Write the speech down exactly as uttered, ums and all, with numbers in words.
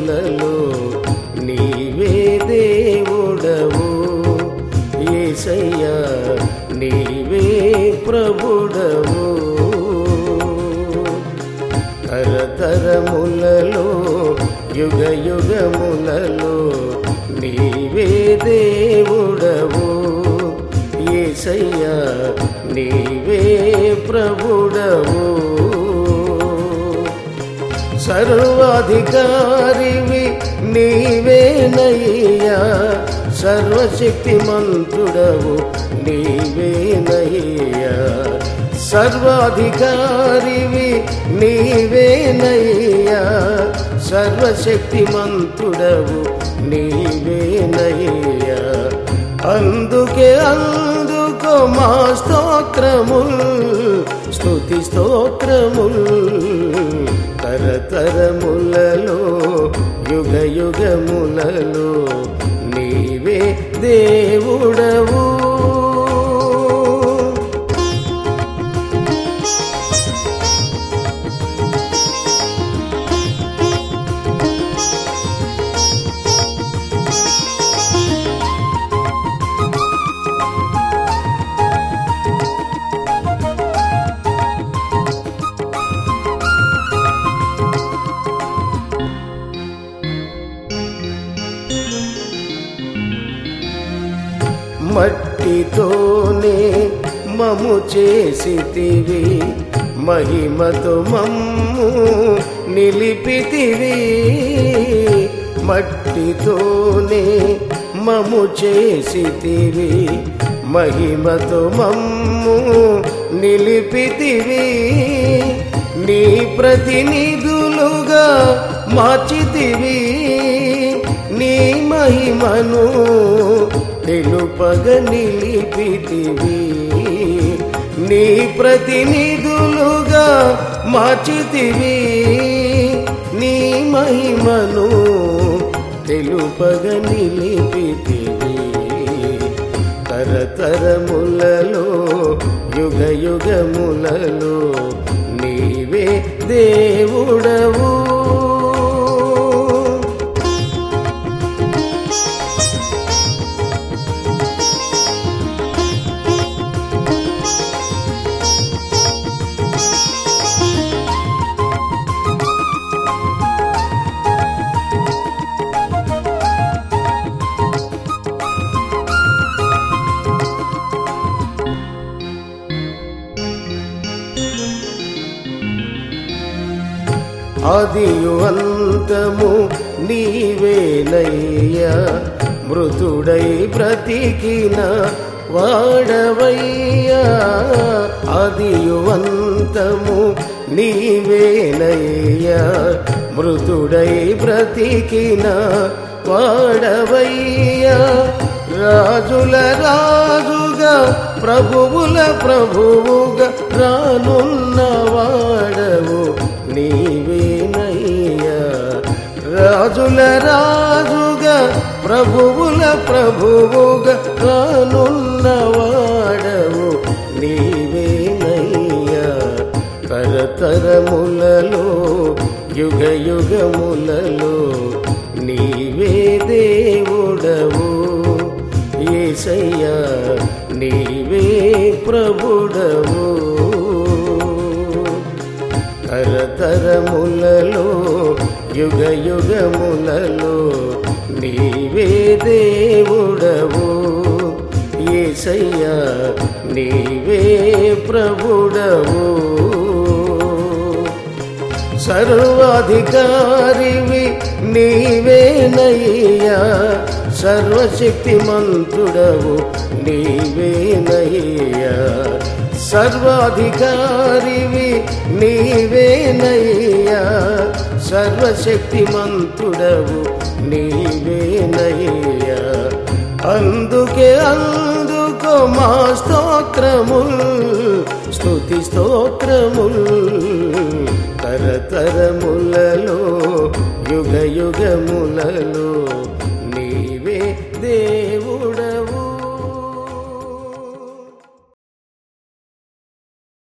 తరములలో నీవే దేవుడవు యేసయ్యా నీవే ప్రభుడవు తరతరములలో యుగ యుగములలో నీవే దేవుడవు యేసయ్యా నీవే ప్రభుడవు సర్వాధికారివి నీవేనయ్యా సర్వశక్తిమంతుడవు నీవేనయ్యా సర్వాధికారివి నీవేనయ్యా సర్వశక్తిమంతుడవు నీవేనయ్యా అందుకే అందుకో మా స్తోత్రముల్ స్తుతి స్తోత్రముల్ తరతరములలో యుగ యుగములలో నీవే దేవుడవు మట్టితోనే మము చేసితివి మహిమతో మమ్ము నిలిపితివి మట్టితోనే మము చేసితివి మహిమతో మమ్ము నిలిపితివి నీ ప్రతినిధులుగా మార్చితివి నీ మహిమను తెలుపగ నిలిపితివి నీ ప్రతినిధులుగా మార్చితివి నీ మహిమను తెలుపగ నిలిపితివి తరతరములలో యుగ యుగములలో నీవే దేవుడవు ఆదియు అంతము నీవేనయ్యా మృతుడై బ్రతికిన వాడవయ్యా ఆదియు అంతము నీవేనయ్యా మృతుడై బ్రతికిన వాడవయ్యా రాజుల రాజుగా ప్రభువుల ప్రభువుగా రానున్న వాడవు నీవేనయ్యా రాజుల రాజుగా ప్రభువుల ప్రభువుగా రానున్న వాడవు నీవేనయ్యా తరతరములలో యుగ యుగములలో నీవే దేవుడవు యేసయ్యా నీవే ప్రభుడవు తరతరములలో యుగ యుగములలో నీవే దేవుడవు యేసయ్యా నీవే ప్రభుడవు సర్వాధికారివి నీవేనయ్యా సర్వశక్తిమంతుడవు నీవేనయ్యా సర్వాధికారివి నీవేనయ్యా సర్వశక్తిమంతుడవు నీవేనయ్యా అందుకే అందుకో మా స్తోత్రముల్ స్తుతి స్తోత్రముల్ తరతరములలో యుగ యుగములలో నీవే దేవుడ